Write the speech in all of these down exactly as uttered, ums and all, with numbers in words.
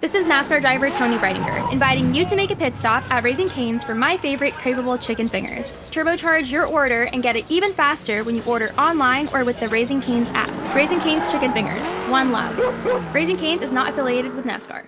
This is NASCAR driver Tony Breidinger, inviting you to make a pit stop at Raising Cane's for my favorite craveable chicken fingers. Turbocharge your order and get it even faster when you order online or with the Raising Cane's app. Raising Cane's Chicken Fingers, one love. Raising Cane's is not affiliated with NASCAR.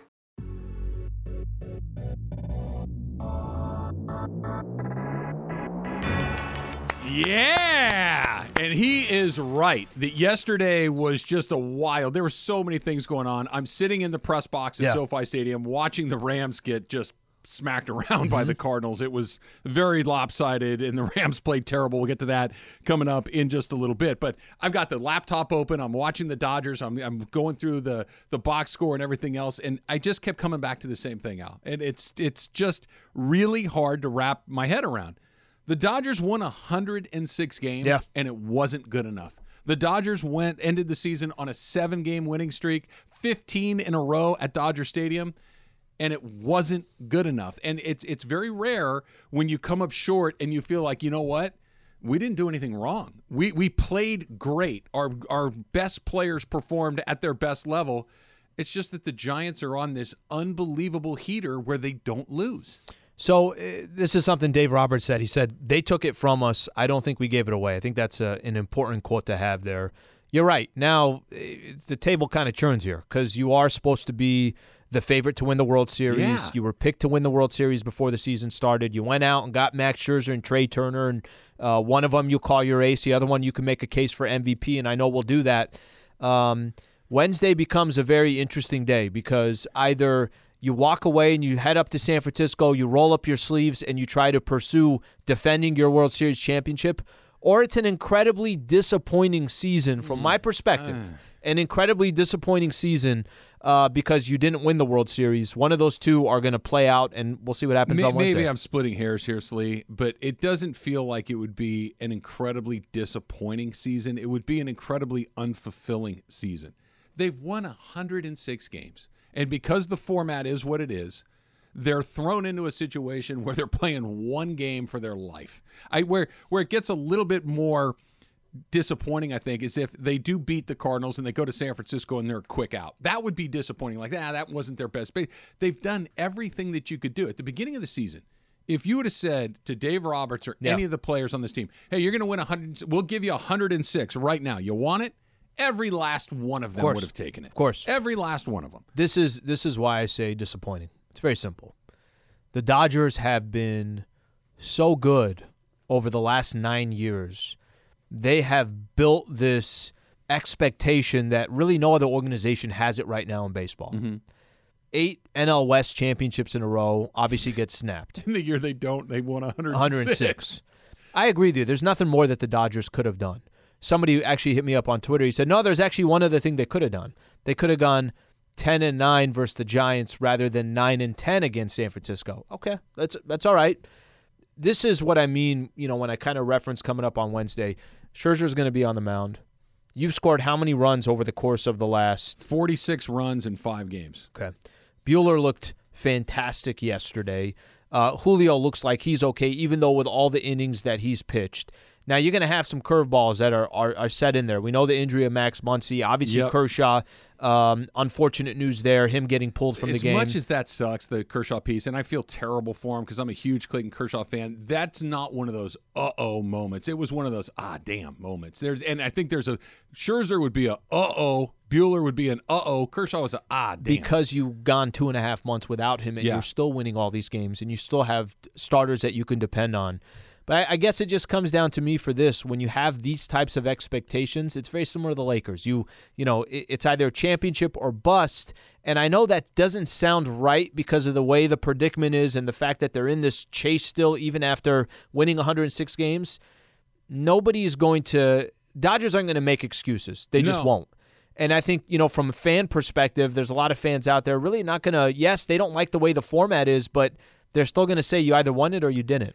Yeah, and he is right that yesterday was just a wild. There were so many things going on. I'm sitting in the press box at yeah. SoFi Stadium watching the Rams get just smacked around mm-hmm. by the Cardinals. It was very lopsided, and the Rams played terrible. We'll get to that coming up in just a little bit. But I've got the laptop open. I'm watching the Dodgers. I'm, I'm going through the the box score and everything else, and I just kept coming back to the same thing, Al. And it's it's just really hard to wrap my head around. The Dodgers won one hundred six games, yeah. and it wasn't good enough. The Dodgers went ended the season on a seven-game winning streak, fifteen in a row at Dodger Stadium, and it wasn't good enough. And it's it's very rare when you come up short and you feel like, you know what? We didn't do anything wrong. We we played great. Our our best players performed at their best level. It's just that the Giants are on this unbelievable heater where they don't lose. So uh, this is something Dave Roberts said. He said, they took it from us. I don't think we gave it away. I think that's a, an important quote to have there. You're right. Now, the table kind of churns here because you are supposed to be the favorite to win the World Series. Yeah. You were picked to win the World Series before the season started. You went out and got Max Scherzer and Trey Turner, and uh, one of them you call your ace. The other one you can make a case for M V P, and I know we'll do that. Um, Wednesday becomes a very interesting day because either – you walk away and you head up to San Francisco, you roll up your sleeves, and you try to pursue defending your World Series championship, or it's an incredibly disappointing season from my perspective. Uh. An incredibly disappointing season uh, because you didn't win the World Series. One of those two are going to play out, and we'll see what happens maybe, on Wednesday. Maybe I'm splitting hairs here, Slee, but it doesn't feel like it would be an incredibly disappointing season. It would be an incredibly unfulfilling season. They've won one hundred six games. And because the format is what it is, they're thrown into a situation where they're playing one game for their life. I, where where it gets a little bit more disappointing, I think, is if they do beat the Cardinals and they go to San Francisco and they're a quick out. That would be disappointing. Like, ah, that wasn't their best. But they've done everything that you could do. At the beginning of the season, if you would have said to Dave Roberts or yeah. any of the players on this team, hey, you're going to win one hundred, we'll give you one hundred six right now. You want it? Every last one of them of would have taken it. Of course. Every last one of them. This is this is why I say disappointing. It's very simple. The Dodgers have been so good over the last nine years. They have built this expectation that really no other organization has it right now in baseball. Mm-hmm. Eight N L West championships in a row obviously get snapped. In the year they don't, they won one hundred six. one hundred six. I agree with you. There's nothing more that the Dodgers could have done. Somebody actually hit me up on Twitter. He said, no, there's actually one other thing they could have done. They could have gone ten and nine versus the Giants rather than nine and ten against San Francisco. Okay, that's that's all right. This is what I mean, you know, when I kind of reference coming up on Wednesday. Scherzer's going to be on the mound. You've scored how many runs over the course of the last? forty-six runs in five games. Okay. Buehler looked fantastic yesterday. Uh, Julio looks like he's okay, even though with all the innings that he's pitched. Now, you're going to have some curveballs that are, are are set in there. We know the injury of Max Muncy. Obviously, yep. Kershaw, um, unfortunate news there, him getting pulled from as the game. As much as that sucks, the Kershaw piece, and I feel terrible for him because I'm a huge Clayton Kershaw fan, that's not one of those uh-oh moments. It was one of those ah-damn moments. There's, And I think there's a – Scherzer would be a uh-oh. Buehler would be an uh-oh. Kershaw was a ah-damn. Because you've gone two and a half months without him, and yeah. you're still winning all these games, and you still have starters that you can depend on. But I guess it just comes down to me for this. When you have these types of expectations, it's very similar to the Lakers. You you know, it's either championship or bust. And I know that doesn't sound right because of the way the predicament is and the fact that they're in this chase still even after winning one hundred six games. Nobody is going to – Dodgers aren't going to make excuses. They just no. won't. And I think, you know, from a fan perspective, there's a lot of fans out there really not going to – yes, they don't like the way the format is, but they're still going to say you either won it or you didn't.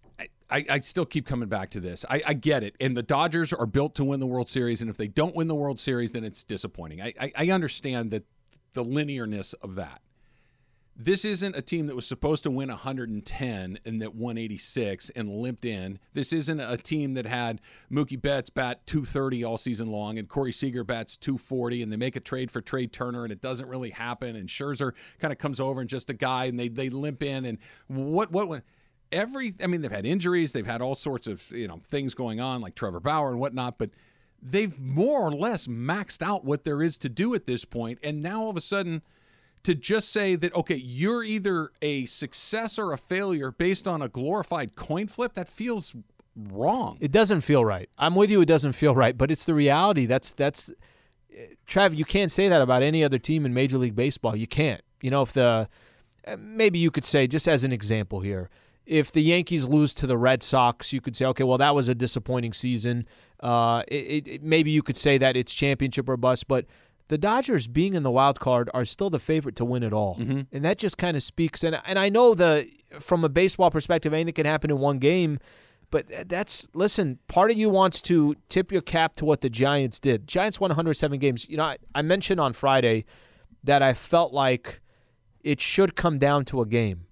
I, I still keep coming back to this. I, I get it. And the Dodgers are built to win the World Series, and if they don't win the World Series, then it's disappointing. I, I, I understand that the linearness of that. This isn't a team that was supposed to win one hundred ten and that won eighty-six and limped in. This isn't a team that had Mookie Betts bat two thirty all season long and Corey Seager bats two forty, and they make a trade for Trey Turner and it doesn't really happen, and Scherzer kind of comes over and just a guy and they they limp in, and what what what every I mean they've had injuries, they've had all sorts of you know things going on like Trevor Bauer and whatnot, but they've more or less maxed out what there is to do at this point, and now all of a sudden to just say that, okay, you're either a success or a failure based on a glorified coin flip, that feels wrong. It doesn't feel right. I'm with you, it doesn't feel right, but it's the reality. That's, that's Trav, you can't say that about any other team in Major League Baseball. You can't. You know, if the, maybe you could say, just as an example here, if the Yankees lose to the Red Sox, you could say, okay, well, that was a disappointing season. Uh, it, it, maybe you could say that it's championship or bust, but the Dodgers, being in the wild card, are still the favorite to win it all. Mm-hmm. And that just kind of speaks. And and I know the from a baseball perspective, anything can happen in one game. But that's, listen, part of you wants to tip your cap to what the Giants did. Giants won one hundred seven games. You know, I, I mentioned on Friday that I felt like it should come down to a game.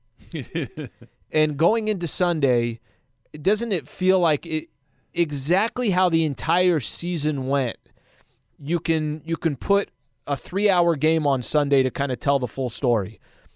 And going into Sunday, doesn't it feel like it exactly how the entire season went? You can you can put a three-hour game on Sunday to kind of tell the full story.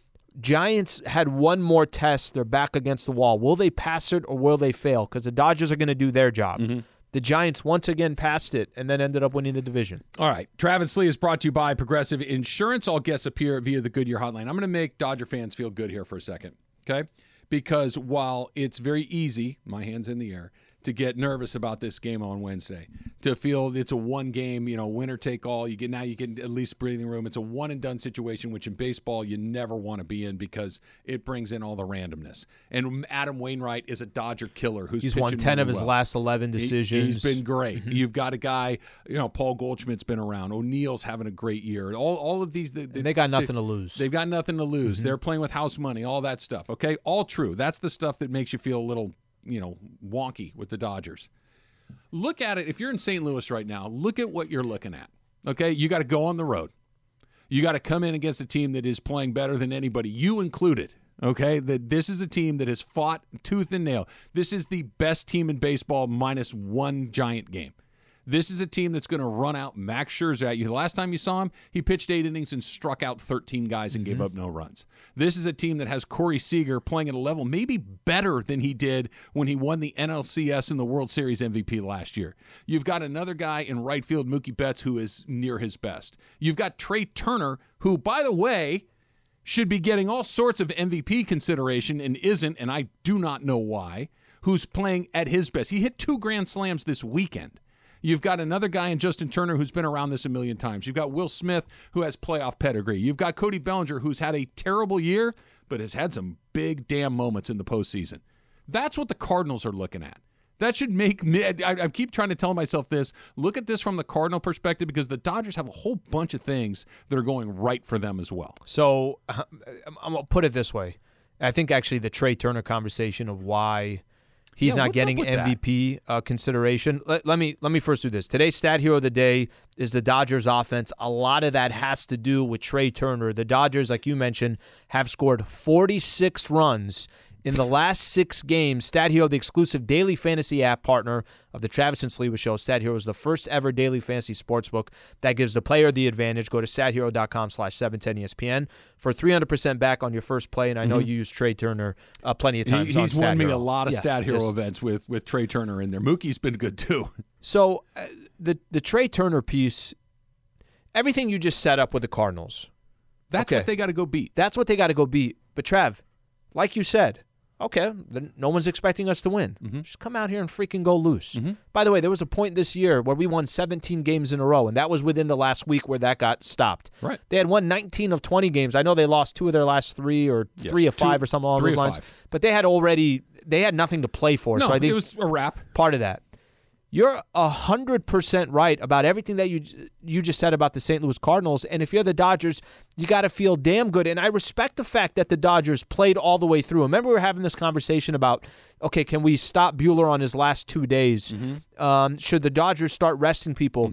Giants had one more test. They're back against the wall. Will they pass it or will they fail? Because the Dodgers are going to do their job. Mm-hmm. The Giants once again passed it and then ended up winning the division. All right. Travis Lee is brought to you by Progressive Insurance. All guests appear via the Goodyear hotline. I'm going to make Dodger fans feel good here for a second, okay? Because while it's very easy, my hand's in the air, to get nervous about this game on Wednesday, to feel it's a one game, you know, winner take all. You get now you get at least breathing room. It's a one and done situation, which in baseball you never want to be in because it brings in all the randomness. And Adam Wainwright is a Dodger killer who's he's won ten really of his well. last eleven decisions. He, he's been great. You've got a guy, you know, Paul Goldschmidt's been around. O'Neill's having a great year. All all of these, the, the, they got nothing they, to lose. They've got nothing to lose. Mm-hmm. They're playing with house money. All that stuff. Okay, all true. That's the stuff that makes you feel a little, you know, wonky with the Dodgers. Look at it. If you're in Saint Louis right now, look at what you're looking at. Okay, you got to go on the road. You got to come in against a team that is playing better than anybody, you included. Okay, that this is a team that has fought tooth and nail. This is the best team in baseball minus one giant game. This is a team that's going to run out Max Scherzer at you. The last time you saw him, he pitched eight innings and struck out thirteen guys and mm-hmm. gave up no runs. This is a team that has Corey Seager playing at a level maybe better than he did when he won the N L C S and the World Series M V P last year. You've got another guy in right field, Mookie Betts, who is near his best. You've got Trey Turner, who, by the way, should be getting all sorts of M V P consideration and isn't, and I do not know why, who's playing at his best. He hit two grand slams this weekend. You've got another guy in Justin Turner who's been around this a million times. You've got Will Smith, who has playoff pedigree. You've got Cody Bellinger, who's had a terrible year, but has had some big damn moments in the postseason. That's what the Cardinals are looking at. That should make me, I, I keep trying to tell myself this, look at this from the Cardinal perspective, because the Dodgers have a whole bunch of things that are going right for them as well. So I'm going to put it this way. I think actually the Trey Turner conversation of why he's yeah, not getting M V P uh, consideration. Let, let me let me first do this. Today's stat hero of the day is the Dodgers offense. A lot of that has to do with Trey Turner. The Dodgers, like you mentioned, have scored forty-six runs in the last six games. Stat Hero, the exclusive daily fantasy app partner of the Travis and Sliwa Show. Stat Hero is the first ever daily fantasy sportsbook that gives the player the advantage. Go to stathero.com slash 710 ESPN for three hundred percent back on your first play. And I know mm-hmm. you use Trey Turner uh, plenty of times he, on He's Stat won Hero. me a lot of yeah, Stat Hero just, events with, with Trey Turner in there. Mookie's been good too. So uh, the, the Trey Turner piece, everything you just set up with the Cardinals. That's okay. what they got to go beat. That's what they got to go beat. But Trav, like you said, okay, then no one's expecting us to win. Mm-hmm. Just come out here and freaking go loose. Mm-hmm. By the way, there was a point this year where we won seventeen games in a row, and that was within the last week where that got stopped. Right. They had won nineteen of twenty games. I know they lost two of their last three or yes. three of five two, or something along those lines. Five. But they had already they had nothing to play for. No, so I think it was a wrap. Part of that. You're one hundred percent right about everything that you you just said about the Saint Louis Cardinals. And if you're the Dodgers, you got to feel damn good. And I respect the fact that the Dodgers played all the way through. Remember we were having this conversation about, okay, can we stop Buehler on his last two days? Mm-hmm. Um, should the Dodgers start resting people? Mm-hmm.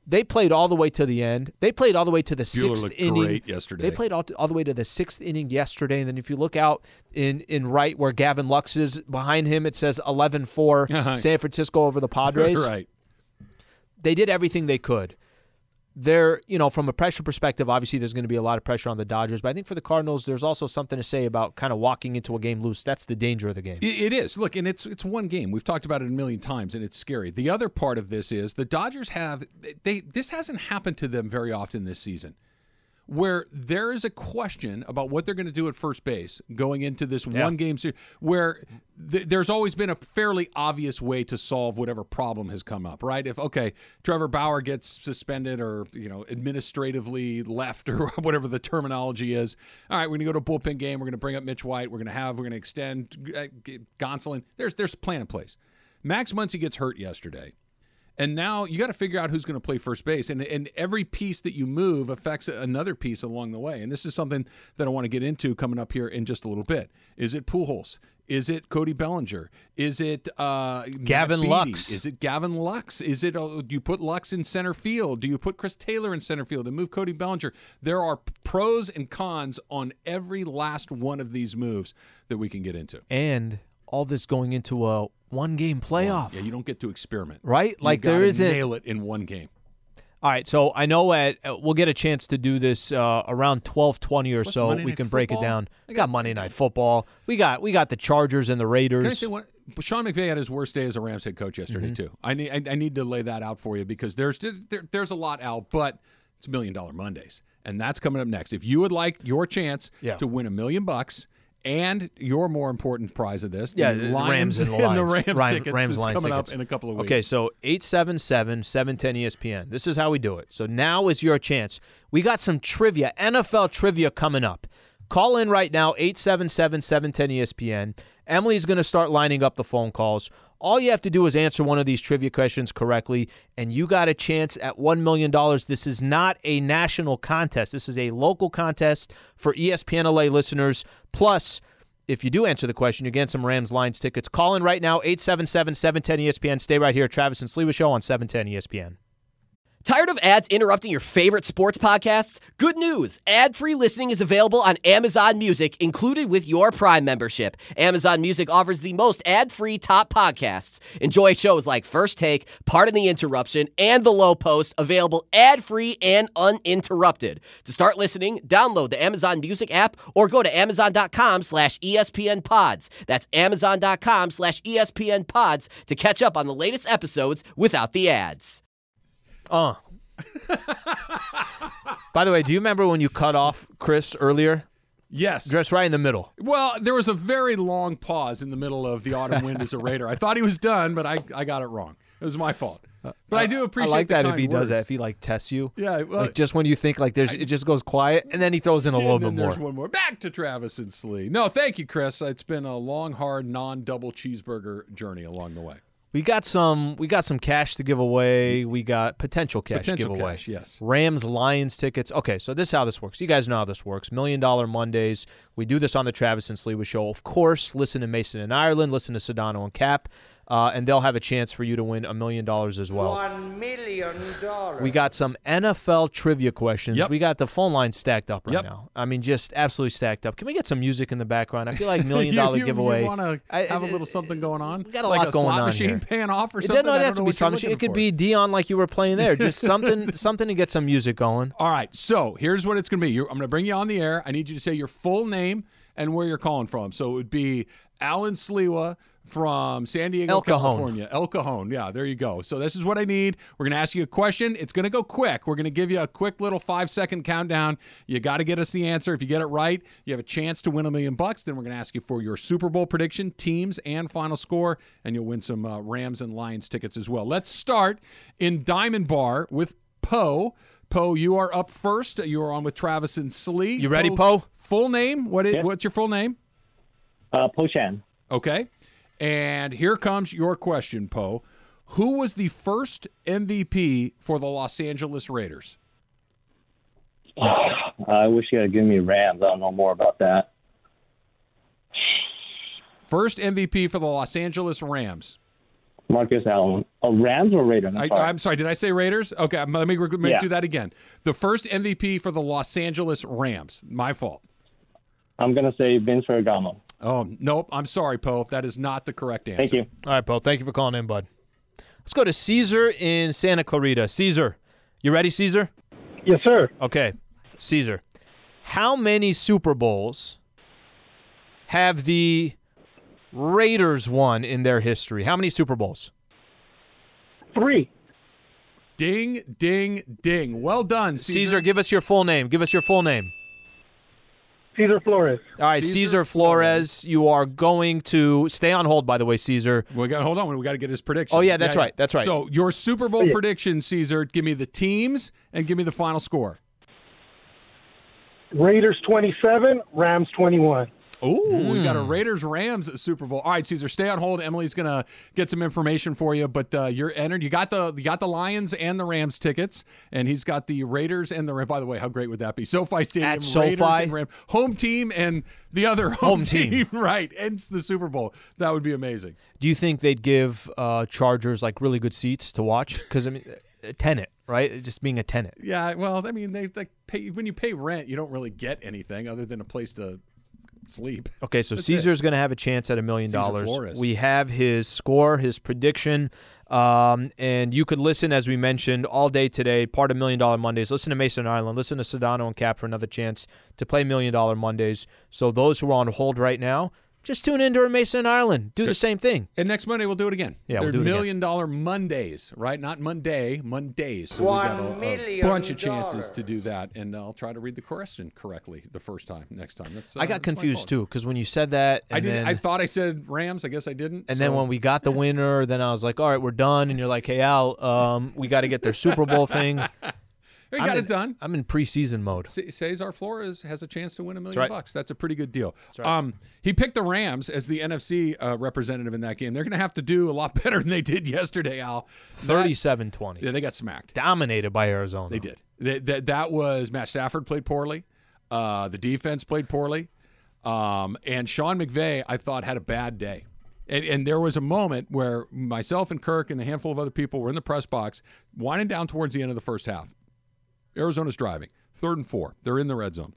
They played all the way to the end. They played all the way to the Buehler sixth looked inning. Great yesterday. They played all, all the way to the sixth inning yesterday. And then if you look out in, in right where Gavin Lux is, behind him it says eleven four San Francisco over the Padres. Right. They did everything they could. They're, you know, from a pressure perspective, obviously there's going to be a lot of pressure on the Dodgers. But I think for the Cardinals, there's also something to say about kind of walking into a game loose. That's the danger of the game. It, it is. Look, and it's it's one game. We've talked about it a million times, and it's scary. The other part of this is the Dodgers have they. This hasn't happened to them very often this season, where there is a question about what they're going to do at first base going into this Yeah. one game series, where th- there's always been a fairly obvious way to solve whatever problem has come up, right? If, okay, Trevor Bauer gets suspended or, you know, administratively left or whatever the terminology is, all right, we're going to go to a bullpen game, we're going to bring up Mitch White, we're going to have, we're going to extend uh, Gonsolin. There's, there's a plan in place. Max Muncy gets hurt yesterday. And now you got to figure out who's going to play first base. And, and every piece that you move affects another piece along the way. And this is something that I want to get into coming up here in just a little bit. Is it Pujols? Is it Cody Bellinger? Is it uh, Gavin Matt Beatty? Lux? Is it Gavin Lux? Is it? Uh, do you put Lux in center field? Do you put Chris Taylor in center field and move Cody Bellinger? There are pros and cons on every last one of these moves that we can get into. And all this going into a one-game playoff. Yeah, you don't get to experiment. Right? You've Like gotta there isn't. nail it in one game. All right, so I know at uh, we'll get a chance to do this uh, around twelve twenty or Plus so. Monday We Night can break it Football. down. I We got- got Monday Night Football. We got we got the Chargers and the Raiders. Can I say one? Sean McVay had his worst day as a Rams head coach yesterday Mm-hmm. too. I need I, I need to lay that out for you because there's there, there's a lot, Al, but it's Million Dollar Mondays, and that's coming up next. If you would like your chance Yeah. to win a million bucks and your more important prize of this, Yeah, the the Lions Rams and the the Lions. Rams Rams- tickets, Rams, it's Lions coming tickets. up in a couple of weeks. Okay, so eight seven seven, seven one zero E S P N. This is how we do it. So now is your chance. We got some trivia, N F L trivia coming up. Call in right now, eight seven seven, seven one zero E S P N. Emily's going to start lining up the phone calls. All you have to do is answer one of these trivia questions correctly, and you got a chance at one million dollars. This is not a national contest. This is a local contest for E S P N L A listeners. Plus, if you do answer the question, you get some Rams Lions tickets. Call in right now, eight seven seven, seven one zero E S P N. Stay right here. Travis and Sliwa Show on seven ten E S P N. Tired of ads interrupting your favorite sports podcasts? Good news! Ad-free listening is available on Amazon Music, included with your Prime membership. Amazon Music offers the most ad-free top podcasts. Enjoy shows like First Take, Pardon the Interruption, and The Low Post, available ad-free and uninterrupted. To start listening, download the Amazon Music app or go to amazon.com slash ESPN pods. That's amazon.com slash ESPN pods to catch up on the latest episodes without the ads. Uh. By the way, do you remember when you cut off Chris earlier? Yes. Just right in the middle. Well, there was a very long pause in the middle of the autumn wind as a Raider. I thought he was done, but I, I got it wrong. It was my fault. But I do appreciate I like the that if kind he does words. that, if he like tests you. Yeah, well, like just when you think like there's, it just goes quiet, and then he throws in a and little then bit more. there's one more. Back to Travis and Slee. No, thank you, Chris. It's been a long, hard, non-double cheeseburger journey along the way. We got some. We got some cash to give away. We got potential cash Potential to give away. cash, yes. Rams Lions tickets. Okay, so this is how this works. You guys know how this works. Million Dollar Mondays. We do this on the Travis and Sliwa Show. Of course, listen to Mason and Ireland. Listen to Sedano and Cap, uh, and they'll have a chance for you to win a million dollars as well. One million dollars. We got some N F L trivia questions. Yep. We got the phone line stacked up right Yep. now. I mean, just absolutely stacked up. Can we get some music in the background? I feel like million You- dollar you, giveaway. You want to I- have a I- little something going on? We got a like lot a going slot on machine here. paying off or It something? doesn't I don't have to know be what slot you're machine. looking It could for. be Dion like you were playing there. Just something, something to get some music going. All right, so here's what it's going to be. You're, I'm going to bring you on the air. I need you to say your full name and where you're calling from. So it would be Alan Sliwa from San Diego, El Cajon. California. El Cajon. Yeah, there you go. So this is what I need. We're going to ask you a question. It's going to go quick. We're going to give you a quick little five-second countdown. You got to get us the answer. If you get it right, you have a chance to win a million bucks. Then we're going to ask you for your Super Bowl prediction, teams, and final score, and you'll win some uh, Rams and Lions tickets as well. Let's start in Diamond Bar with Poe. Poe, you are up first. You are on with Travis and Slee. You ready, Poe? Full name? What is? Yeah. What's your full name? Uh, Poshan. Okay. And here comes your question, Poe. Who was the first M V P for the Los Angeles Raiders? I wish you had given me Rams. I don't know more about that. First M V P for the Los Angeles Rams. Marcus Allen. Oh, Rams or Raiders? I'm I, sorry. I'm sorry. Did I say Raiders? Okay, I'm- let me, let me Yeah. do that again. The first M V P for the Los Angeles Rams. My fault. I'm going to say Vince Ferragamo. Oh, nope. I'm sorry, Pope. That is not the correct answer. Thank you. All right, Bo. Thank you for calling in, bud. Let's go to Caesar in Santa Clarita. Caesar, you ready, Caesar? Yes, sir. Okay, Caesar. How many Super Bowls have the Raiders won in their history? How many Super Bowls? Three. Ding, ding, ding. Well done, Caesar. Caesar, give us your full name. Give us your full name. Cesar Flores. All right, Caesar Caesar, Flores, you are going to stay on hold, by the way, Caesar. We got hold on. We got to get his prediction. Oh, yeah, that's right. That's right. So your Super Bowl Yeah. prediction, Caesar. Give me the teams and give me the final score. Raiders twenty-seven, Rams twenty-one. Oh, we got a Hmm. Raiders Rams Super Bowl. All right, Caesar, stay on hold. Emily's gonna get some information for you, but uh, you're entered. You got the you got the Lions and the Rams tickets, and he's got the Raiders and the Rams. By the way, how great would that be? SoFi Stadium, At SoFi? Raiders and Rams, home team, and the other home, Home team. right? And it's the Super Bowl. That would be amazing. Do you think they'd give uh, Chargers like really good seats to watch? Because I mean, a tenant, right? Just being a tenant. Yeah, well, I mean, they, they pay when you pay rent, you don't really get anything other than a place to sleep. Okay, so That's Caesar's going to have a chance at a million Cesar dollars. Flores. We have his score, his prediction, um, and you could listen, as we mentioned, all day today, part of Million Dollar Mondays. Listen to Mason Island. Listen to Sedano and Cap for another chance to play Million Dollar Mondays. So those who are on hold right now, just tune in during Mason Island. Do the same thing. And next Monday we'll do it again. Yeah, we'll They're do it again. million dollar Mondays, right? Not Monday, Mondays. So One we got a, a million bunch of chances dollars. to do that, and I'll try to read the question correctly the first time. Next time, that's. Uh, I got that's my confused fault. too because when you said that, and I didn't. then, I thought I said Rams. I guess I didn't. and so- then when we got the winner, then I was like, all right, we're done. And you're like, hey, Al, um, we got to get their Super Bowl thing. we I'm got in- it done. I'm in preseason mode. C- Cesar Flores has a chance to win a million right. bucks. That's a pretty good deal. right. Um, he picked the Rams as the N F C uh, representative in that game. They're going to have to do a lot better than they did yesterday, Al. That- thirty-seven twenty. Yeah, they got smacked. Dominated by Arizona. They did. That, that, that was Matt Stafford played poorly. Uh, the defense played poorly. Um, and Sean McVay, I thought, had a bad day. And, and there was a moment where myself and Kirk and a handful of other people were in the press box, winding down towards the end of the first half. Arizona's driving. Third and four. They're in the red zone.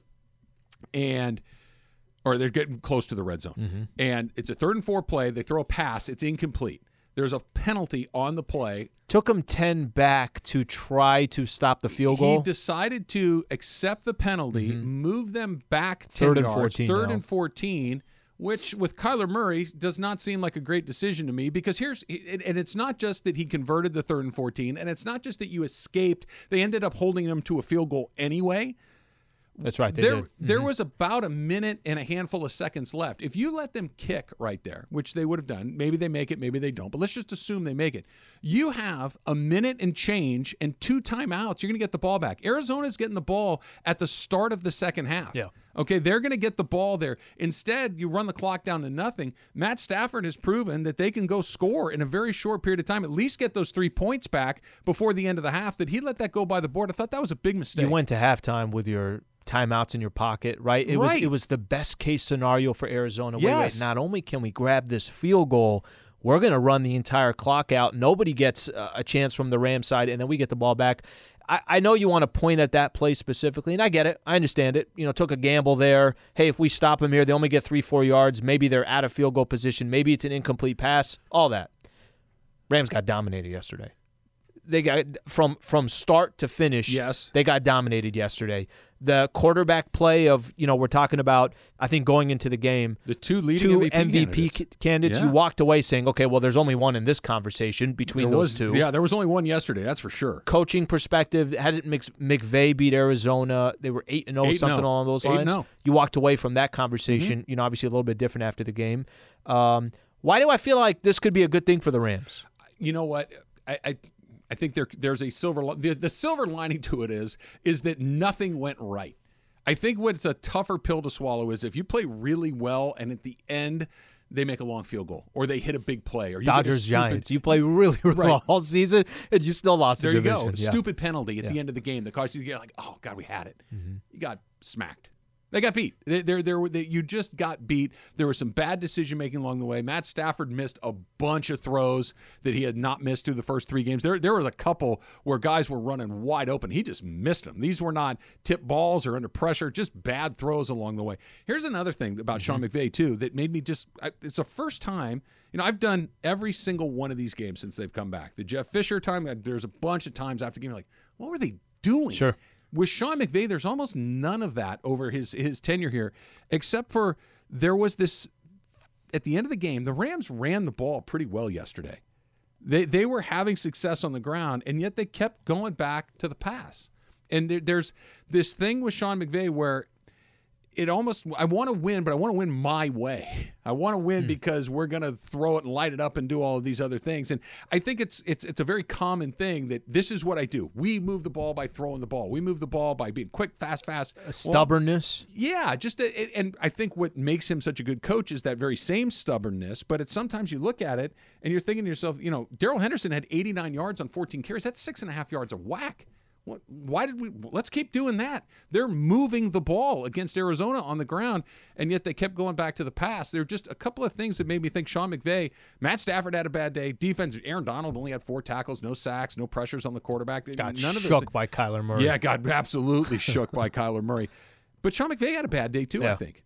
And or they're getting close to the red zone. Mm-hmm. And it's a third and four play. They throw a pass. It's incomplete. There's a penalty on the play. Took them ten back to try to stop the field goal. He decided to accept the penalty, move them back ten Mm-hmm. Third and yards, fourteen third now. and fourteen, which with Kyler Murray does not seem like a great decision to me because here's and it's not just that he converted the third and fourteen, and it's not just that you escaped. They ended up holding them to a field goal anyway. That's right. They There, did. Mm-hmm. there was about a minute and a handful of seconds left. If you let them kick right there, which they would have done, maybe they make it, maybe they don't, but let's just assume they make it. You have a minute and change and two timeouts. You're going to get the ball back. Arizona's getting the ball at the start of the second half. Yeah. Okay, they're going to get the ball there. Instead, you run the clock down to nothing. Matt Stafford has proven that they can go score in a very short period of time, at least get those three points back before the end of the half. That he let that go by the board. I thought that was a big mistake. You went to halftime with your timeouts in your pocket, right? It was Right. it was the best case scenario for Arizona. Wait, Yes. wait, not only can we grab this field goal, we're going to run the entire clock out. Nobody gets uh, a chance from the Rams side, and then we get the ball back. I, I know you want to point at that play specifically, and I get it. I understand it. You know, took a gamble there. Hey, if we stop them here, they only get three, four yards. Maybe they're out of field goal position. Maybe it's an incomplete pass. All that. Rams got dominated yesterday. They got from from start to finish. Yes. They got dominated yesterday. The quarterback play of, you know, we're talking about, I think going into the game, The two leading two M V P, M V P candidates. ca- candidates, Yeah. you walked away saying, okay, well, there's only one in this conversation between There those was- two. Yeah, there was only one yesterday. That's for sure. Coaching perspective, hasn't Mc- McVay beat Arizona? They were eight and zero, eight and something oh. along those eight and lines. oh. You walked away from that conversation. Mm-hmm. You know, obviously a little bit different after the game. Um, why do I feel like this could be a good thing for the Rams? You know what? I I, I think there there's a silver li- the, the silver lining to it is is that nothing went right. I think what's a tougher pill to swallow is if you play really well and at the end they make a long field goal or they hit a big play or you get a Dodgers, stupid- Giants. You play really, really Right. well all season, and you still lost There the you division. go. Yeah. Stupid penalty at the Yeah. end of the game that caused you to get like, oh God, we had it. You got smacked. They got beat. They, they're, they're, they, you just got beat. There was some bad decision-making along the way. Matt Stafford missed a bunch of throws that he had not missed through the first three games. There, there was a couple where guys were running wide open. He just missed them. These were not tip balls or under pressure, just bad throws along the way. Here's another thing about mm-hmm. Sean McVay, too, that made me just I, – it's the first time – you know, I've done every single one of these games since they've come back. The Jeff Fisher time, there's a bunch of times after the game, like, what were they doing? Sure. With Sean McVay, there's almost none of that over his his tenure here, except for there was this at the end of the game. The Rams ran the ball pretty well yesterday. They they were having success on the ground, and yet they kept going back to the pass. And there, there's this thing with Sean McVay where it almost I want to win, but I want to win my way. I want to win mm. because we're going to throw it and light it up and do all of these other things. And I think it's it's it's a very common thing that this is what I do. We move the ball by throwing the ball. We move the ball by being quick, fast, fast. A stubbornness. Well, yeah, just a, and I think what makes him such a good coach is that very same stubbornness. But it's sometimes you look at it and you're thinking to yourself, you know, Darrell Henderson had eighty-nine yards on fourteen carries. That's six and a half yards of whack. Why did we? Let's keep doing that. They're moving the ball against Arizona on the ground, and yet they kept going back to the pass. There are just a couple of things that made me think Sean McVay, Matt Stafford had a bad day. Defense, Aaron Donald only had four tackles, no sacks, no pressures on the quarterback. Got None of shook those, by Kyler Murray. Yeah, got absolutely shook by Kyler Murray. But Sean McVay had a bad day too, yeah. I think.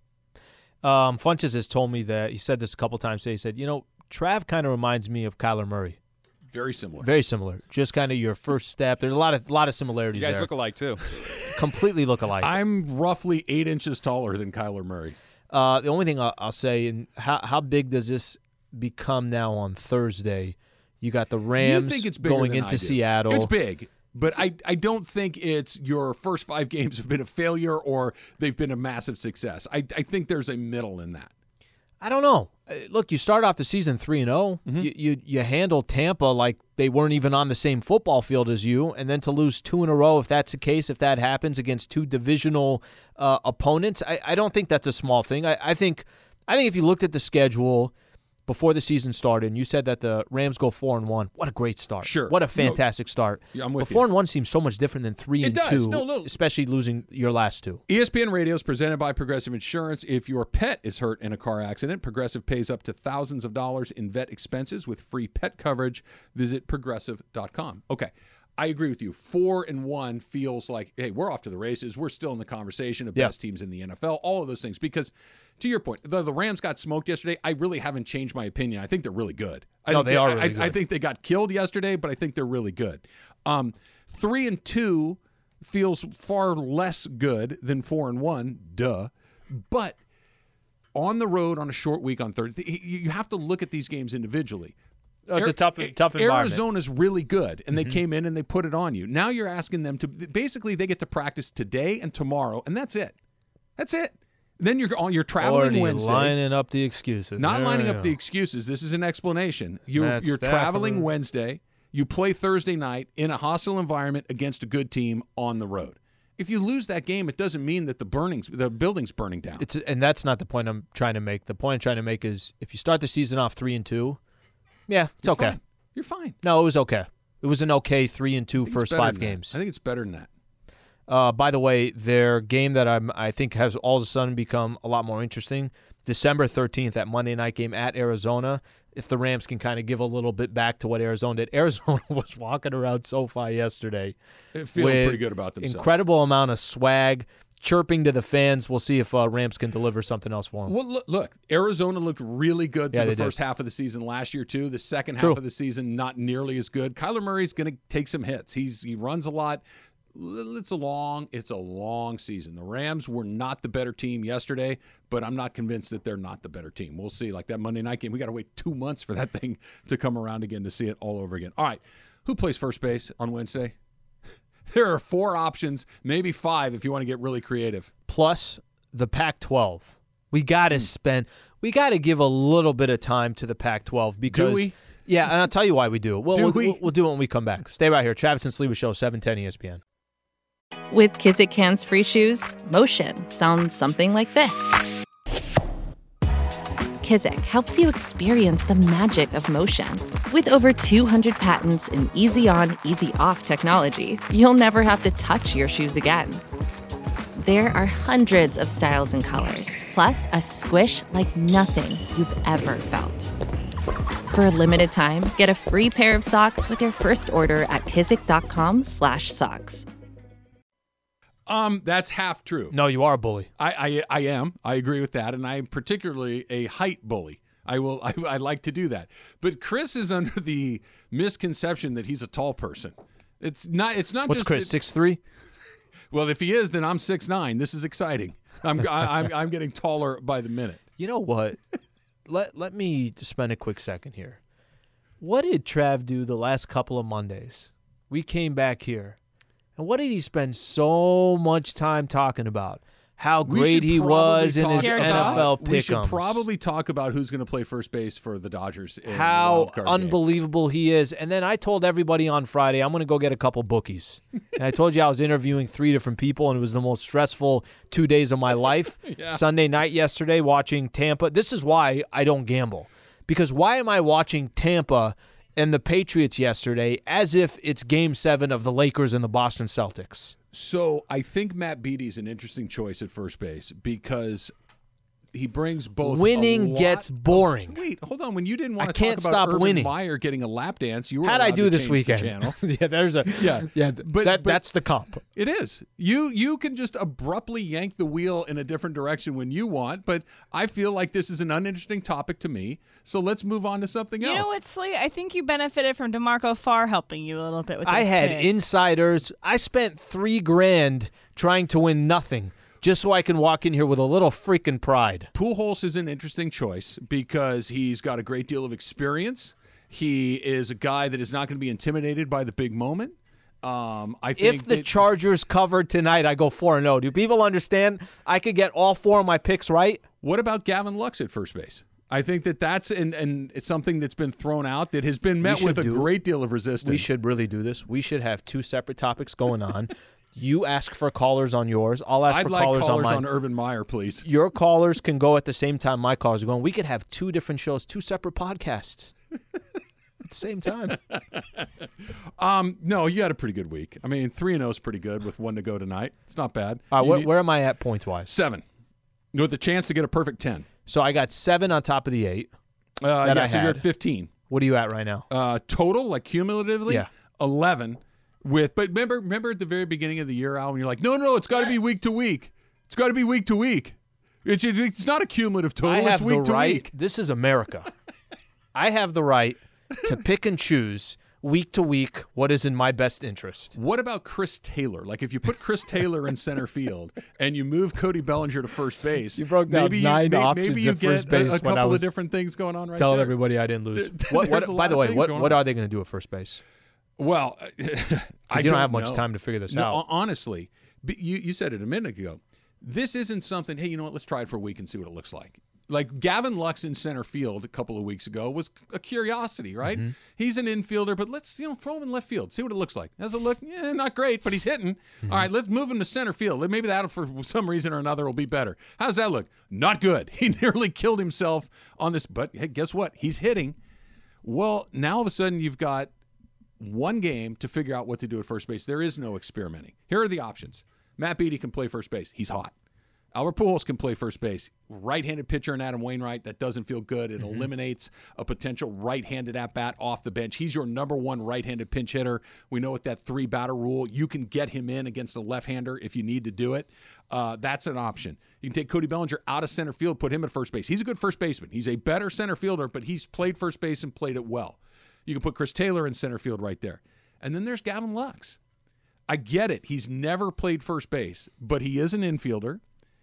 Um, Funches has told me that, he said this a couple times today. He said, you know, Trav kind of reminds me of Kyler Murray. Very similar. Very similar. Just kind of your first step. There's a lot of lot of similarities there. You guys there. Look alike, too. Completely look alike. I'm roughly eight inches taller than Kyler Murray. Uh, the only thing I'll, I'll say, and how how big does this become now on Thursday? You got the Rams you think it's going into Seattle. It's big. But I, I don't think it's your first five games have been a failure or they've been a massive success. I, I think there's a middle in that. I don't know. Look, you start off the season three and zero. You you you handle Tampa like they weren't even on the same football field as you, and then to lose two in a row, if that's the case, if that happens against two divisional uh, opponents, I, I don't think that's a small thing. I, I think I think if you looked at the schedule before the season started, and you said that the Rams go four and one. What a great start! Sure, what a fantastic no, start. Yeah, I'm with but you. Four and one seems so much different than three it and does. two, no, no. especially losing your last two. E S P N Radio is presented by Progressive Insurance. If your pet is hurt in a car accident, Progressive pays up to thousands of dollars in vet expenses with free pet coverage. Visit progressive dot com. Okay. I agree with you. Four and one feels like, hey, we're off to the races. We're still in the conversation of yeah. best teams in the N F L, all of those things. Because to your point, the, the Rams got smoked yesterday. I really haven't changed my opinion. I think they're really good. I no, they, they are really I, good. I think they got killed yesterday, but I think they're really good. Um, three and two feels far less good than four and one. Duh. But on the road on a short week on Thursday, you have to look at these games individually. Oh, it's a tough, tough environment. Arizona's really good, and they mm-hmm. came in and they put it on you. Now you're asking them to basically they get to practice today and tomorrow, and that's it. That's it. Then you're you're traveling Already Wednesday. lining up the excuses. Not there lining up the excuses. This is an explanation. You're Matt you're Stafford. traveling Wednesday. You play Thursday night in a hostile environment against a good team on the road. If you lose that game, it doesn't mean that the burning's the building's burning down. It's and that's not the point I'm trying to make. The point I'm trying to make is if you start the season off three and two. Yeah, it's You're okay. Fine. You're fine. No, it was okay. It was an okay three and two first five games. I think it's better than that. Uh, by the way, their game that I'm I think has all of a sudden become a lot more interesting. December thirteenth, that Monday night game at Arizona. If the Rams can kind of give a little bit back to what Arizona did. Arizona was walking around SoFi yesterday, feeling pretty good about themselves. Incredible amount of swag. Chirping to the fans. We'll see if uh, Rams can deliver something else for them. Well, look, look Arizona looked really good through yeah, the first did. half of the season last year, too. The second True. half of the season, not nearly as good. Kyler Murray's going to take some hits. He's He runs a lot. It's a long, it's a long season. The Rams were not the better team yesterday, but I'm not convinced that they're not the better team. We'll see. Like that Monday night game, we got to wait two months for that thing to come around again to see it all over again. All right, who plays first base on Wednesday? There are four options, maybe five if you want to get really creative. Plus the Pac twelve. We got to spend we got to give a little bit of time to the Pac twelve because do we? Yeah, and I'll tell you why we do it. Well, do we'll, we? we'll, we'll do it when we come back. Stay right here. Travis and Sliwa Show, seven ten E S P N. With Kizik Hands Free Shoes, motion sounds something like this. Kizik helps you experience the magic of motion. With over two hundred patents and easy-on, easy-off technology, you'll never have to touch your shoes again. There are hundreds of styles and colors, plus a squish like nothing you've ever felt. For a limited time, get a free pair of socks with your first order at kizik.com slash socks. Um, that's half true. No, you are a bully. I, I, I am. I agree with that, and I'm particularly a height bully. I will. I, I like to do that. But Chris is under the misconception that he's a tall person. It's not. It's not What's just Chris, it, six three? Well, if he is, then I'm six nine. This is exciting. I'm I, I'm I'm getting taller by the minute. You know what? let let me just spend a quick second here. What did Trav do the last couple of Mondays? We came back here, and what did he spend so much time talking about? How We great should he probably was in talk his about- N F L pick'ems. We should probably talk about who's going to play first base for the Dodgers. In the How wild card game. unbelievable he is. And then I told everybody on Friday, I'm going to go get a couple bookies. And I told you I was interviewing three different people, and it was the most stressful two days of my life. Yeah. Sunday night yesterday watching Tampa. This is why I don't gamble. Because why am I watching Tampa and the Patriots yesterday as if it's game seven of the Lakers and the Boston Celtics? So I think Matt Beatty is an interesting choice at first base because he brings both. Winning a lot gets of- boring. Wait, hold on. When you didn't want I to can't talk about stop Urban winning. Meyer getting a lap dance, you were How'd I allowed do to this change weekend? The channel. yeah, there's a Yeah. yeah. But- that but- that's the comp. It is. You you can just abruptly yank the wheel in a different direction when you want, but I feel like this is an uninteresting topic to me. So let's move on to something You else. know what, Slee? I think you benefited from DeMarco Farr helping you a little bit with I those had picks. insiders. I spent three grand trying to win nothing just so I can walk in here with a little freaking pride. Pujols is an interesting choice because he's got a great deal of experience. He is a guy that is not going to be intimidated by the big moment. Um, I think If the that- Chargers covered tonight, I go four and oh. Do people understand? I could get all four of my picks right. What about Gavin Lux at first base? I think that that's and and it's something that's been thrown out that has been met should with a do- great deal of resistance. We should really do this. We should have two separate topics going on. You ask for callers on yours. I'll ask I'd for like callers, callers on on mine. Urban Meyer, please. Your callers can go at the same time my callers are going. We could have two different shows, two separate podcasts at the same time. Um, no, you had a pretty good week. I mean, three and zero is pretty good with one to go tonight. It's not bad. All right, You where, need- where am I at points wise? seven with a chance to get a perfect ten. So I got seven on top of the eight. Uh, That yeah, I so you're had. at fifteen. What are you at right now? Uh, total, like cumulatively, Yeah. eleven. With but remember, remember at the very beginning of the year, Al, when you're like, no, no, it's got to be week to week. It's got to be week to week. It's it's not a cumulative total. I have it's week the to right. week. This is America. I have the right to pick and choose week to week what is in my best interest. What about Chris Taylor? Like if you put Chris Taylor in center field and you move Cody Bellinger to first base, You broke down maybe you, nine may- options maybe you at first get a- base a, when I couple was of different things going on right Telling there. everybody I didn't lose. There- What, there's what, a by lot the of way, things what, going what on. are they going to do at first base? Well, I You don't, don't have much know. time to figure this no, out. hon- honestly, but you you said it a minute ago. This isn't something. Hey, you know what? Let's try it for a week and see what it looks like. Like Gavin Lux in center field a couple of weeks ago was a curiosity, right? Mm-hmm. He's an infielder, but let's you know throw him in left field, see what it looks like. Does it look? Yeah, not great, but he's hitting. Mm-hmm. All right, let's move him to center field. Maybe that for some reason or another will be better. How's that look? Not good. He nearly killed himself on this, but hey, guess what? He's hitting. Well, now all of a sudden you've got one game to figure out what to do at first base. There is no experimenting. Here are the options. Matt Beatty can play first base. He's hot. Albert Pujols can play first base. Right-handed pitcher in Adam Wainwright. That doesn't feel good. It Mm-hmm. eliminates a potential right-handed at-bat off the bench. He's your number one right-handed pinch hitter. We know with that three-batter rule, you can get him in against a left-hander if you need to do it. Uh, that's an option. You can take Cody Bellinger out of center field, put him at first base. He's a good first baseman. He's a better center fielder, but he's played first base and played it well. You can put Chris Taylor in center field right there. And then there's Gavin Lux. I get it. He's never played first base, but he is an infielder.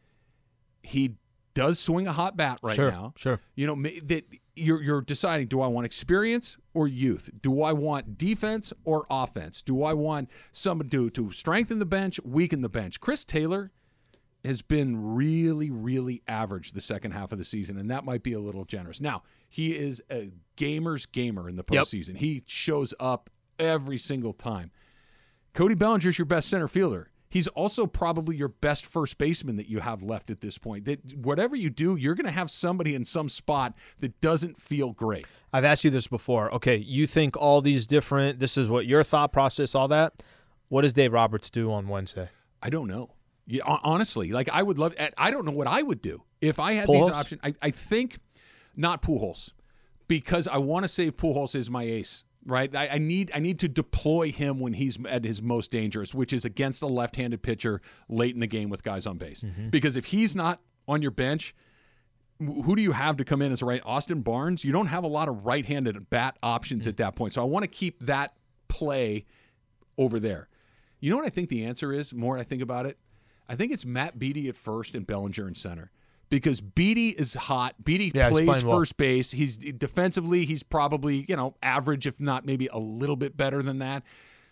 He does swing a hot bat right Sure, now. sure. You know ma- that you're you're deciding: do I want experience or youth? Do I want defense or offense? Do I want somebody to to strengthen the bench, weaken the bench? Chris Taylor has been really, really average the second half of the season, and that might be a little generous. Now, he is a gamer's gamer in the Yep. postseason. He shows up every single time. Cody Bellinger's your best center fielder. He's also probably your best first baseman that you have left at this point. That whatever you do, you're going to have somebody in some spot that doesn't feel great. I've asked you this before. Okay, you think all these different, this is what your thought process, all that. What does Dave Roberts do on Wednesday? I don't know. Yeah, hon- honestly, like I would love. I don't know what I would do if I had Pujols? these options. I, I think not Pujols, because I want to save Pujols as my ace. Right, I, I need I need to deploy him when he's at his most dangerous, which is against a left-handed pitcher late in the game with guys on base. Mm-hmm. Because if he's not on your bench, who do you have to come in as a right? Austin Barnes? You don't have a lot of right-handed bat options Mm-hmm. at that point. So I want to keep that play over there. You know what I think the answer is? More I think about it, I think it's Matt Beattie at first and Bellinger in center. Because Beattie is hot. Beattie Yeah, he's plays playing well. first base. He's defensively, he's probably, you know, average, if not maybe a little bit better than that.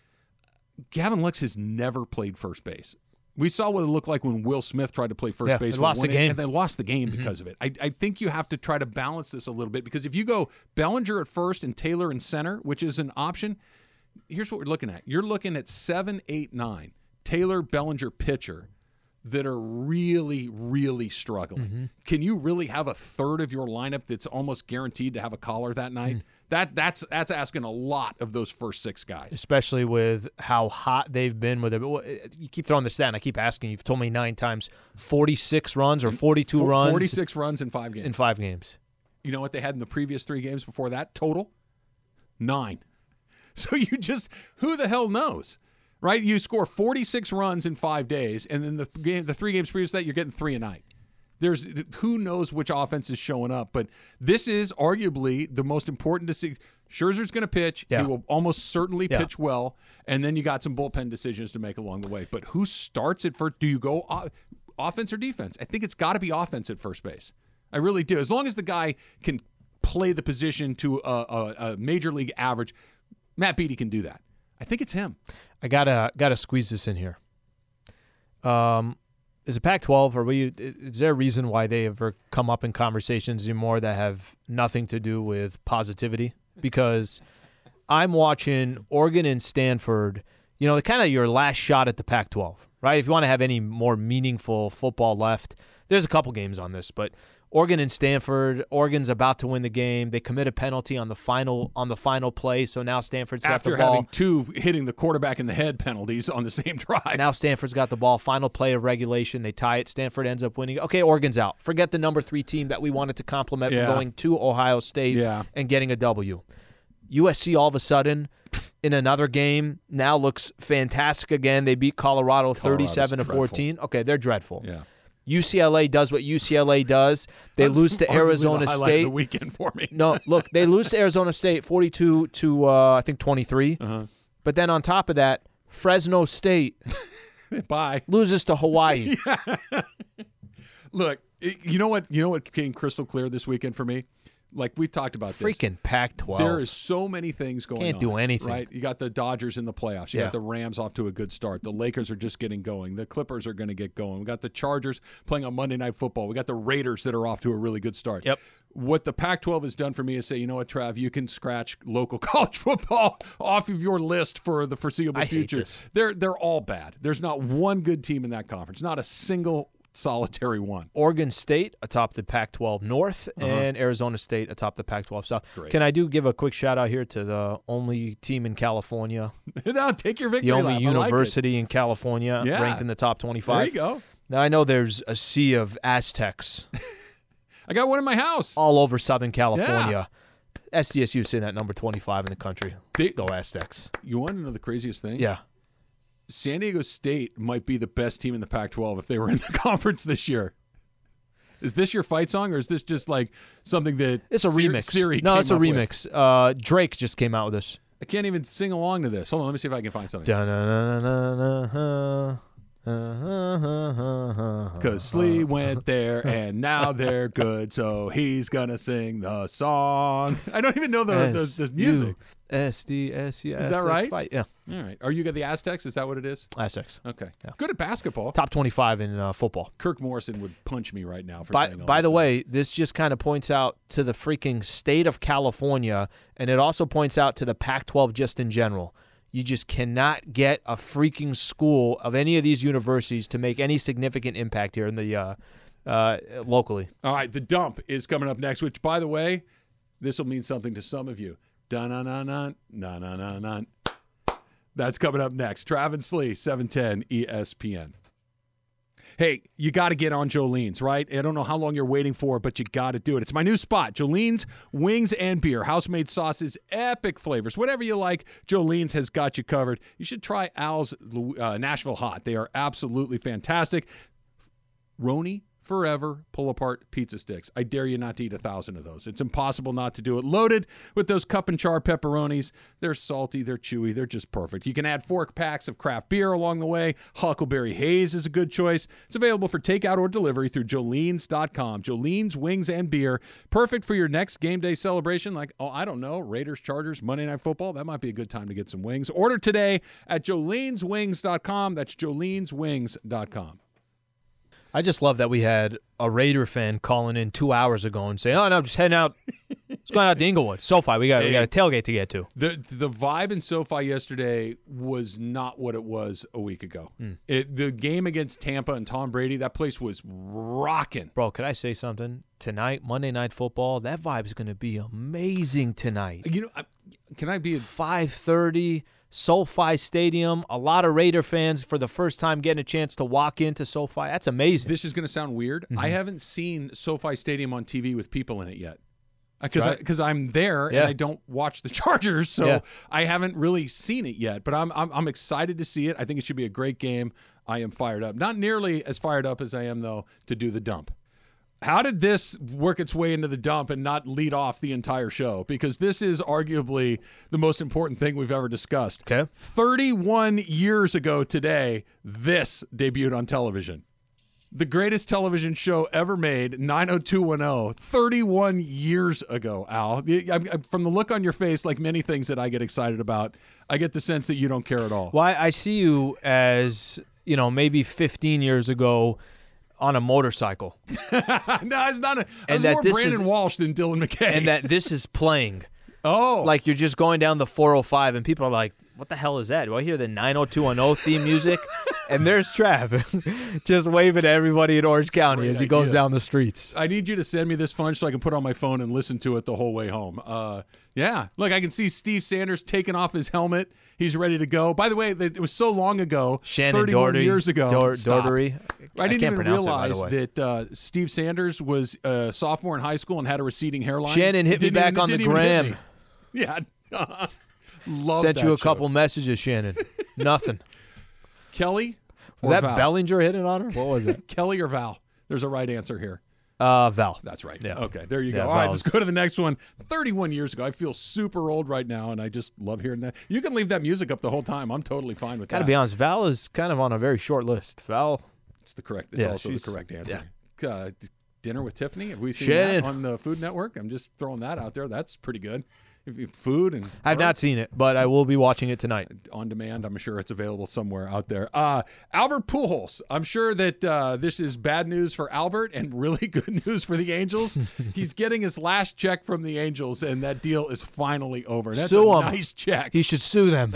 Gavin Lux has never played first base. We saw what it looked like when Will Smith tried to play first Yeah, base. they for lost one the game. And they lost the game Mm-hmm. because of it. I, I think you have to try to balance this a little bit, because if you go Bellinger at first and Taylor in center, which is an option, here's what we're looking at. You're looking at seven, eight, nine. Taylor, Bellinger, pitcher that are really, really struggling. Mm-hmm. Can you really have a third of your lineup that's almost guaranteed to have a caller that night? Mm. That that's that's asking a lot of those first six guys. Especially with how hot they've been with it. You keep throwing the stat, and I keep asking. You've told me nine times, forty-six runs or forty-two Four- runs forty-six runs in five games. in five games. You know what they had in the previous three games before that? Total? Nine. So you just, who the hell knows? Right? You score forty-six runs in five days, and then the game, the three games previous to that, you're getting three a night. There's who knows which offense is showing up, but this is arguably the most important to see. Scherzer's going to pitch. Yeah. He will almost certainly Yeah. pitch well, and then you got some bullpen decisions to make along the way. But who starts at first? Do you go o- offense or defense? I think it's got to be offense at first base. I really do. As long as the guy can play the position to a, a, a major league average, Matt Beattie can do that. I think it's him. I gotta gotta squeeze this in here. Um, is it Pac twelve? Are we? Is there a reason why they ever come up in conversations anymore that have nothing to do with positivity? Because I'm watching Oregon and Stanford. You know, kind of your last shot at the Pac twelve, right? If you want to have any more meaningful football left, there's a couple games on this, but Oregon and Stanford. Oregon's about to win the game. They commit a penalty on the final on the final play, so now Stanford's got After the ball. having two hitting the quarterback in the head penalties on the same drive. Now Stanford's got the ball. Final play of regulation. They tie it. Stanford ends up winning. Okay, Oregon's out. Forget the number three team that we wanted to compliment Yeah. from going to Ohio State Yeah. and getting a W. U S C all of a sudden in another game now looks fantastic again. They beat Colorado thirty-seven to fourteen. Okay, they're dreadful. Yeah. U C L A does what U C L A does. They That's lose to arguably Arizona the highlight of State. the weekend for me. No, look, they lose to Arizona State forty-two to uh, I think twenty-three. Uh-huh. But then on top of that, Fresno State Bye. loses to Hawaii. Look, it- you know what? You know what came crystal clear this weekend for me? Like we talked about this. Freaking Pac twelve. There is so many things going on. Can't do anything. Right? You got the Dodgers in the playoffs. You Yeah. got the Rams off to a good start. The Lakers are just getting going. The Clippers are going to get going. We got the Chargers playing on Monday Night Football. We got the Raiders that are off to a really good start. Yep. What the Pac twelve has done for me is say, you know what, Trav, you can scratch local college football off of your list for the foreseeable I hate future. this. They're they're all bad. There's not one good team in that conference. Not a single solitary one. Oregon State atop the Pac twelve North Uh-huh. and Arizona State atop the Pac twelve South. Great. Can I do give a quick shout out here to the only team in California, Now take your victory the only lap. I like it. university in California Yeah. ranked in the top twenty-five? There you go. Now I know there's a sea of Aztecs I got one in my house. all over Southern California. S D S U sitting at number twenty-five in the country. They- Let's go Aztecs. You want to know the craziest thing? Yeah. San Diego State might be the best team in the Pac twelve if they were in the conference this year. Is this your fight song, or is this just like something that It's a Siri- remix. Siri no, came it's a up with? remix. Uh, Drake just came out with this. I can't even sing along to this. Hold on, let me see if I can find something. Because Because Slee went there, and now they're good, so he's gonna sing the song. I don't even know the the, the music. S D S U. Is that right? Fight. Yeah, All right. Are you got the Aztecs? Is that what it is? Aztecs. Okay. Yeah. Good at basketball. Top twenty-five in uh, football. Kirk Morrison would punch me right now for By, saying all by these the things. way, this just kind of points out to the freaking state of California, and it also points out to the Pac twelve just in general. You just cannot get a freaking school of any of these universities to make any significant impact here in the uh, uh, locally. All right, the dump is coming up next, which, by the way, this will mean something to some of you. Dun-na-na-na, na-na-na-na. That's coming up next. Travis Slee, seven ten E S P N. hey, you got to get on Jolene's, right? I don't know how long you're waiting for, but you got to do it. It's my new spot, Jolene's Wings and Beer. House-made sauces, epic flavors. Whatever you like, Jolene's has got you covered. You should try Al's uh, Nashville Hot. They are absolutely fantastic. Roni Forever pull-apart pizza sticks. I dare you not to eat a thousand of those. It's impossible not to do it. Loaded with those cup and char pepperonis. They're salty, they're chewy, they're just perfect. You can add four packs of craft beer along the way. Huckleberry Haze is a good choice. It's available for takeout or delivery through Jolene's dot com. Jolene's Wings and Beer. Perfect for your next game day celebration like, oh, I don't know, Raiders, Chargers, Monday Night Football. That might be a good time to get some wings. Order today at Jolene's Wings dot com. That's Jolene's Wings dot com. I just love that we had a Raider fan calling in two hours ago and saying, oh, no, just heading out. It's going out to Inglewood. SoFi, we got, we got a tailgate to get to. The the vibe in SoFi yesterday was not what it was a week ago. Mm. It, the game against Tampa and Tom Brady, that place was rocking. Bro, could I say something? Tonight, Monday Night Football, that vibe's going to be amazing tonight. You know, I, can I be a five thirty SoFi Stadium, a lot of Raider fans for the first time getting a chance to walk into SoFi. That's amazing. This is going to sound weird. Mm-hmm. I haven't seen SoFi Stadium on T V with people in it yet. Because right. because I'm there yeah. and I don't watch the Chargers, so yeah. I haven't really seen it yet. But I'm, I'm I'm excited to see it. I think it should be a great game. I am fired up. Not nearly as fired up as I am, though, to do the dump. How did this work its way into the dump and not lead off the entire show? Because this is arguably the most important thing we've ever discussed. Okay. thirty-one years ago today, this debuted on television. The greatest television show ever made, nine oh two one oh, thirty-one years ago, Al. I'm, I'm, from the look on your face, like many things that I get excited about, I get the sense that you don't care at all. Well, I see you as, you know, maybe fifteen years ago on a motorcycle. no, it's not. A, and was that more this Brandon is, Walsh than Dylan McKay. And that this is playing. Oh. Like you're just going down the four oh five and people are like, what the hell is that? Do I hear the nine oh two one oh theme music? And there's Trav just waving at everybody in Orange County as he goes idea. down the streets. I need you to send me this footage so I can put it on my phone and listen to it the whole way home. Uh, yeah. Look, I can see Steve Sanders taking off his helmet. He's ready to go. By the way, it was so long ago, Shannon thirty-one Doherty, years ago. Dor- Stop. Doherty. I, I didn't can't even pronounce realize it, by the way. that uh, Steve Sanders was a sophomore in high school and had a receding hairline. Shannon hit me Didn't back even- on the didn't even hit gram. me. Yeah. Love Sent that you a show. couple messages, Shannon. Nothing. Kelly Was or that Val? Bellinger hitting on her? What was it? Kelly or Val? There's a right answer here. Uh, Val. That's right. Yeah. Okay, there you Yeah, go. All right, Val's- let's go to the next one. thirty-one years ago. I feel super old right now, and I just love hearing that. You can leave that music up the whole time. I'm totally fine with Got to that. be honest, Val is kind of on a very short list. Val. It's the correct. It's Yeah, also the she's- correct answer. Uh, d- dinner with Tiffany. Have we seen Shannon. that on the Food Network? I'm just throwing that out there. That's pretty good. If you- Food and I've her not seen it, but I will be watching it tonight. on demand. I'm sure it's available somewhere out there. Uh, Albert Pujols. I'm sure that uh, this is bad news for Albert and really good news for the Angels. He's getting his last check from the Angels, and that deal is finally over. That's Sue a him. nice check. He should sue them.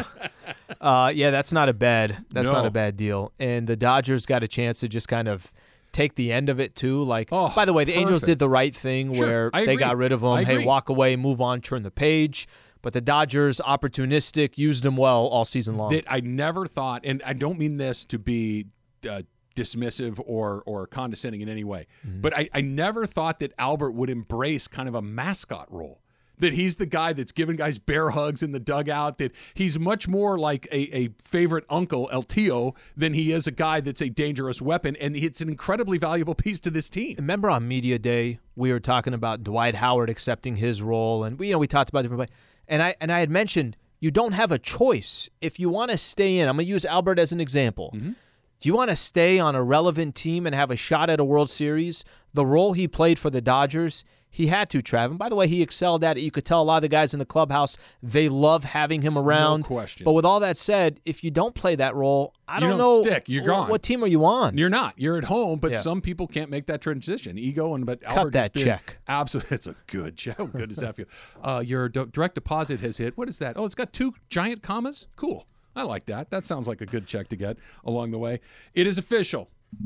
uh, yeah, that's not a bad. That's No. not a bad deal. And the Dodgers got a chance to just kind of take the end of it too. Like, Oh, by the way, the Angels perfect. did the right thing Sure, where I they agree. got rid of I him. Hey, agree. walk away, move on, turn the page. But the Dodgers, opportunistic, used them well all season long. that I never thought, and I don't mean this to be uh, dismissive or or condescending in any way, Mm-hmm. but I, I never thought that Albert would embrace kind of a mascot role. That he's the guy that's giving guys bear hugs in the dugout, that he's much more like a, a favorite uncle, El Tio, than he is a guy that's a dangerous weapon, and it's an incredibly valuable piece to this team. Remember on Media Day, we were talking about Dwight Howard accepting his role, and we, you know, we talked about different plays. And I and I had mentioned you don't have a choice if you want to stay in. I'm going to use Albert as an example. Mm-hmm. Do you want to stay on a relevant team and have a shot at a World Series? The role he played for the Dodgers, he had to, Trav. And by the way, he excelled at it. You could tell a lot of the guys in the clubhouse, they love having him around. No question. But with all that said, if you don't play that role, I You don't, don't know stick. You're wh- gone. what team are you on? You're not. You're at home, but Yeah. some people can't make that transition. Ego and but Cut Albert has that been check. Absolutely, it's a good check. How good does that feel? Uh, your d- direct deposit has hit. What is that? Oh, it's got two giant commas. Cool. I like that. That sounds like a good check to get along the way. It is official.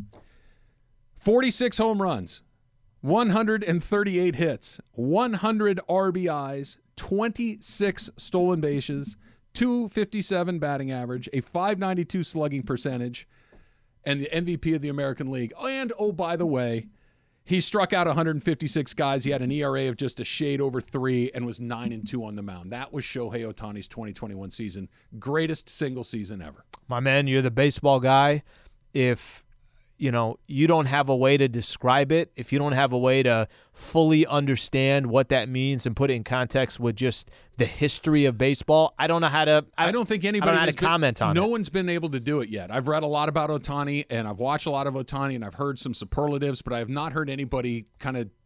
forty-six home runs, one hundred thirty-eight hits, one hundred R B Is, twenty-six stolen bases, two fifty-seven batting average, a five ninety-two slugging percentage, and the M V P of the American League. And, oh, by the way, he struck out one hundred fifty-six guys. He had an E R A of just a shade over three and was nine and two on the mound. That was Shohei Ohtani's twenty twenty-one season. Greatest single season ever. My man, you're the baseball guy. If you know you don't have a way to describe it, if you don't have a way to fully understand what that means and put it in context with just the history of baseball, I don't know how to. I, I don't think anybody I don't know how has to been- comment on no it. one's been able to do it yet. I've read a lot about Ohtani, and I've watched a lot of Ohtani, and I've heard some superlatives, but I have not heard anybody kind of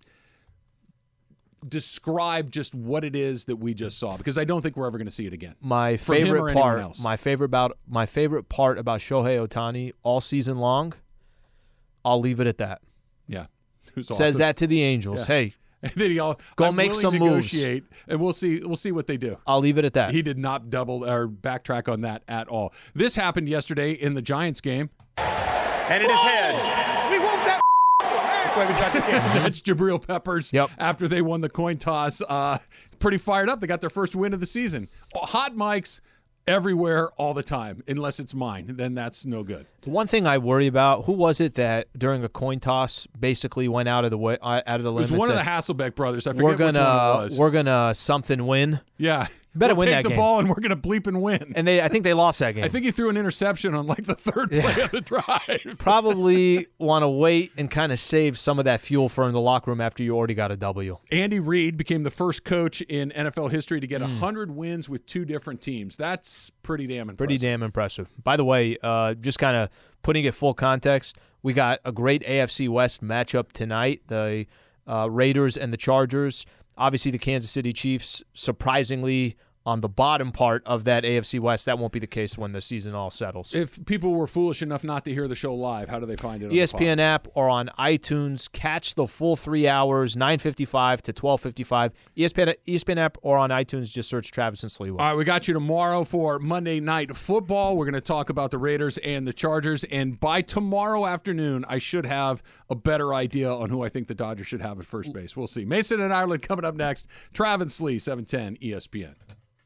describe just what it is that we just saw, because I don't think we're ever going to see it again. My From him or favorite anyone part, else. my favorite about my favorite part about Shohei Ohtani all season long. I'll leave it at that. Yeah. It was Says awesome. that to the Angels. Yeah. Hey, And then he all, Go I'm make willing some to moves. negotiate, and we'll see. We'll see what they do. I'll leave it at that. He did not double or backtrack on that at all. This happened yesterday in the Giants game. And it is heads. We want that. That's why we got the game. That's Jabril Peppers. Yep. After they won the coin toss, uh, pretty fired up. They got their first win of the season. Hot mics everywhere all the time, unless it's mine. Then that's no good. The one thing I worry about, who was it that during a coin toss basically went out of the way, uh, out of the It limit? was one of said, the Hasselbeck brothers. I forget We're which one it gonna was. we're gonna something win. yeah. Better we'll win take that the game. ball and we're gonna bleep and win. And they, I think they lost that game. I think he threw an interception on like the third play of the drive. Probably want to wait and kind of save some of that fuel for in the locker room after you already got a W. Andy Reid became the first coach in N F L history to get Mm. one hundred wins with two different teams. That's pretty damn impressive. Pretty damn impressive. By the way, uh, just kind of putting it full context, we got a great A F C West matchup tonight. The uh, Raiders and the Chargers. Obviously, the Kansas City Chiefs, surprisingly, on the bottom part of that A F C West. That won't be the case when the season all settles. If people were foolish enough not to hear the show live, how do they find it on E S P N the pod? app or on iTunes. Catch the full three hours, nine fifty-five to twelve fifty-five. E S P N, E S P N app or on iTunes. Just search Travis and Sliwa. All right, we got you tomorrow for Monday Night Football. We're going to talk about the Raiders and the Chargers. And by tomorrow afternoon, I should have a better idea on who I think the Dodgers should have at first base. We'll see. Mason and Ireland coming up next. Travis Lee, seven ten E S P N.